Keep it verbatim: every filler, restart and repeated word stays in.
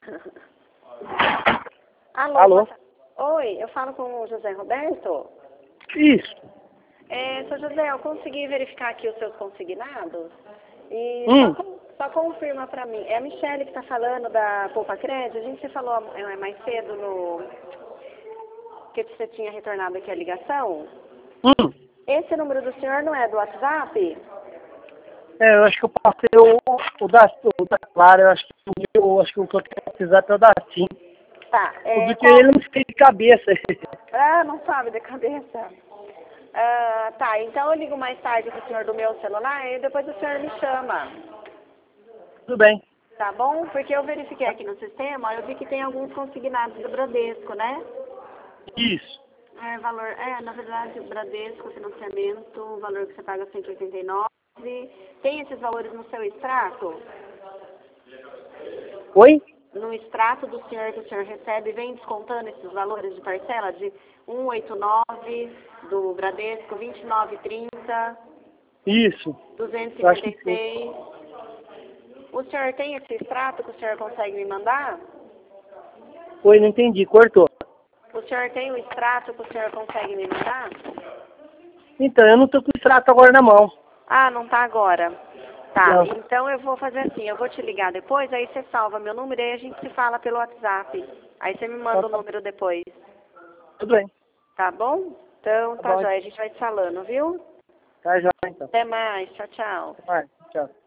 Alô? Alô? Oi, eu falo com o José Roberto? Isso. É, seu José, eu consegui verificar aqui os seus consignados e Hum. só, con- só confirma pra mim. É a Michele que tá falando da Poupa Crédito. A gente se falou é, mais cedo no... que você tinha retornado aqui a ligação. Hum. Esse número do senhor não é do WhatsApp? É, eu acho que eu passei o, o da, o da Clara, eu acho que o meu, acho que o que eu tenho que precisar é o da Sim. Tá. O É, do que qual... ele não sei de cabeça. Ah, não sabe de cabeça. Ah, tá, então eu ligo mais tarde pro senhor do meu celular e depois o senhor me chama. Tudo bem. Tá bom? Porque eu verifiquei aqui no sistema, eu vi que tem alguns consignados do Bradesco, né? Isso. É, valor, é, na verdade, o Bradesco, financiamento, o valor que você paga cento e oitenta e nove. Tem esses valores no seu extrato? Oi? No extrato do senhor que o senhor recebe, vem descontando esses valores de parcela de cento e oitenta e nove do Bradesco, vinte e nove e trinta, Isso. duzentos e Eu acho cinquenta que e sim. seis. O senhor tem esse extrato que o senhor consegue me mandar? Oi, não entendi. Cortou. O senhor tem o extrato que o senhor consegue me mandar? Então, eu não tô com o extrato agora na mão. Ah, não tá agora. Tá, Não. então eu vou fazer assim, eu vou te ligar depois, aí você salva meu número e aí a gente se fala pelo WhatsApp. Aí você me manda o Então, tá. número depois. Tudo bem. Tá bom? Então Tá tá bom. jóia, a gente vai te falando, viu? Tá já, então. Até mais, tchau, tchau. Vai. Tchau.